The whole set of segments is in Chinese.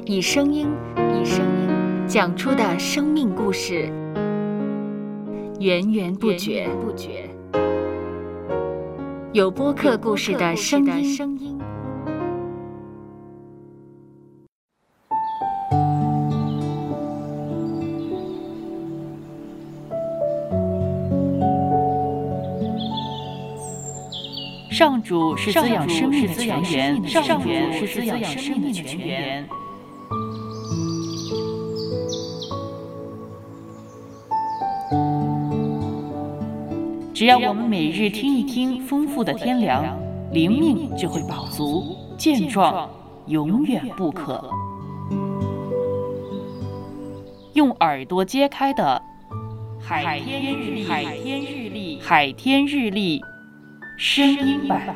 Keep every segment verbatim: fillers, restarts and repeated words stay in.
以声音以声音讲出的生命故事，源源不绝。有播客故事的声音。 上主是滋养生命的泉源，上主是滋养生命的泉源。只要我们每日听一听丰富的天粮，灵命就会饱足健壮，永远不渴。用耳朵揭开的海天日历，海天日历，海天日历声音版。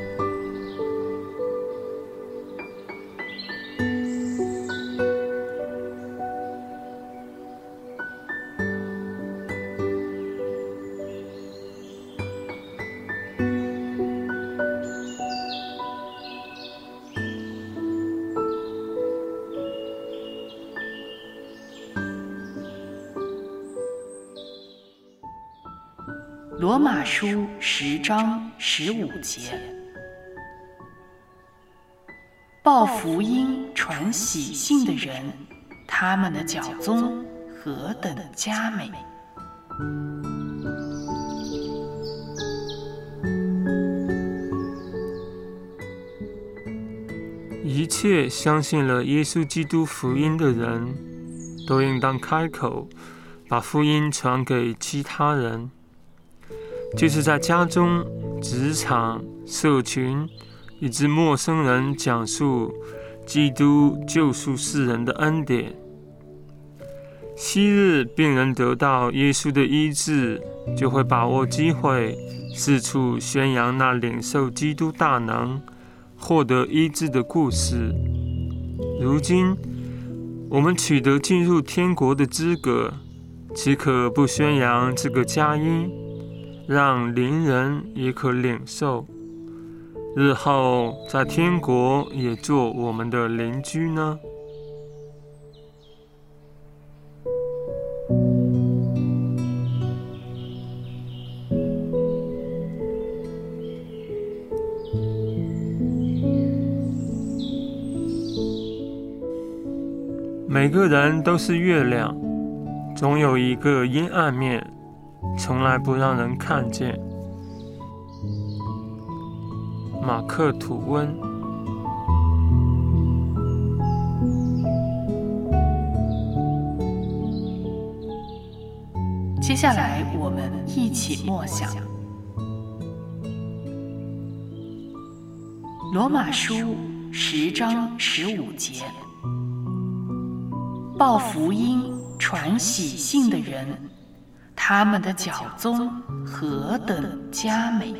罗马书十章十五节，报福音传喜信的人，他们的脚踪何等佳美！ 一切相信了耶稣基督福音的人，都应当开口，把福音传给其他人。就是在家中、职场、社群，以及陌生人讲述基督救赎世人的恩典。昔日病人得到耶稣的医治，就会把握机会，四处宣扬那领受基督大能、获得医治的故事。如今，我们取得进入天国的资格，岂可不宣扬这个佳音？让邻人也可领受，日后在天国也做我们的邻居呢？每个人都是月亮，总有一个阴暗面，从来不让人看见。马克吐温。 接下来我们一起默想罗马书十章十五节，报福音传喜信的人，他们的脚踪何等佳美！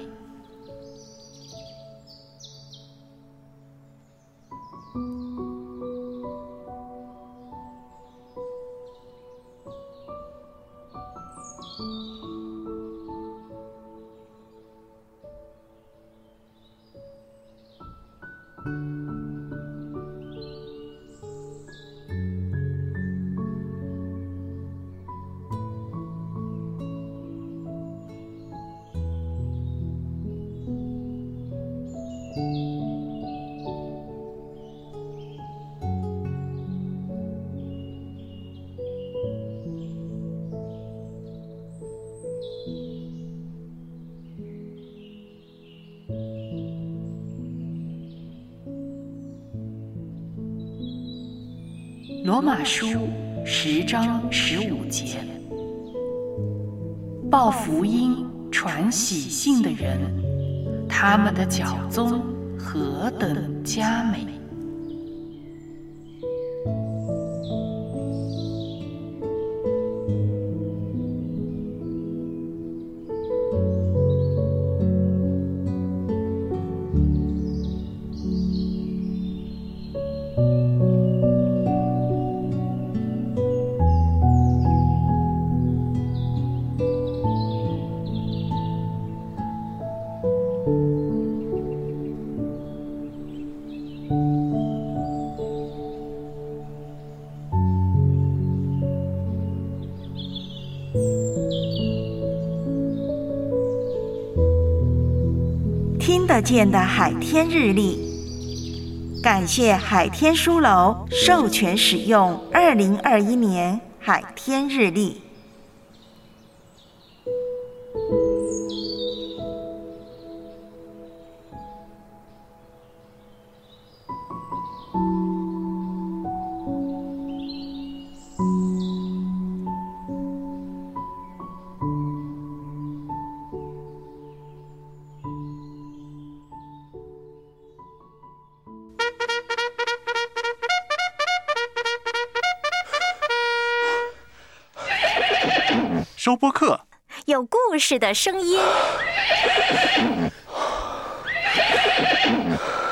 罗马书十章十五节，报福音传喜信的人，他们的脚踪何等佳美！ 得见的海天日历。感谢海天书楼授权使用二零二一年海天日历。 收播客， 有故事的声音。